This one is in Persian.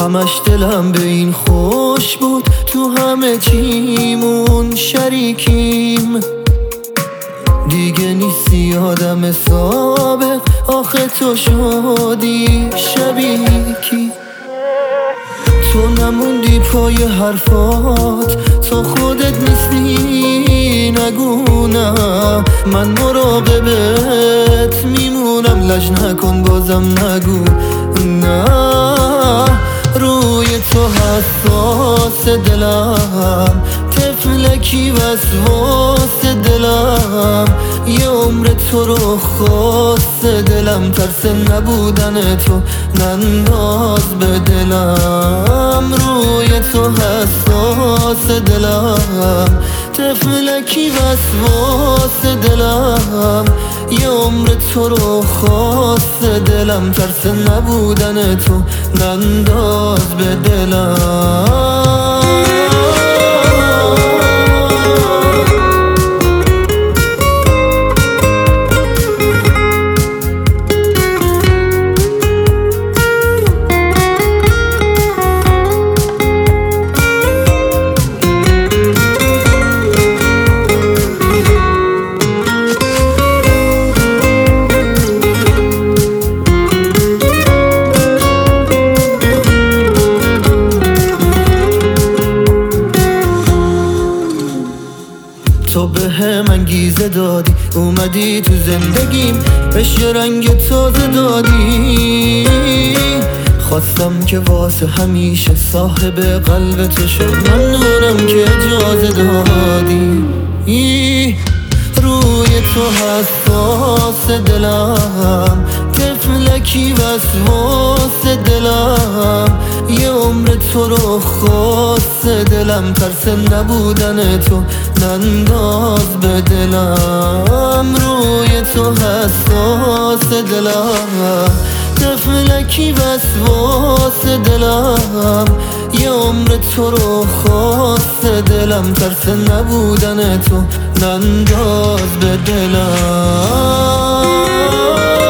همش دلم به این خوش بود تو همه چیمون شریکیم. دیگه نیستی آدم سابق، آخه تو شدی شبیکی. تو نموندی پای حرفات، تو خودت نیستی نگونم. من مراقبت میمونم، لج نکن بازم نگو نه. روی تو حساس دلم، طفلکی وسواس دلم. یه عمر تو رو خواست دلم، ترس نبودن تو ننداز به دلم. روی تو حساس دلم، طفلکی وسواس دلم. یه عمر تو رو خواست دلم، ترس نبودن تو ننداز به دلم. تو به هم انگیزه دادی، اومدی تو زندگیم، بهش یه رنگ تازه دادی. خواستم که واسه همیشه صاحب قلب تو شد، ممنونم که اجازه دادی. روی تو حساس دلم، طفلکی وسواس دلم. یه عمر تو رو خواست دلم، ترس نبودن تو ننداز به دلم. روی تو حساس دلم، طفلکی وسواس دلم. یه عمر تو رو خواست دلم، ترس نبودن تو ننداز به دلم.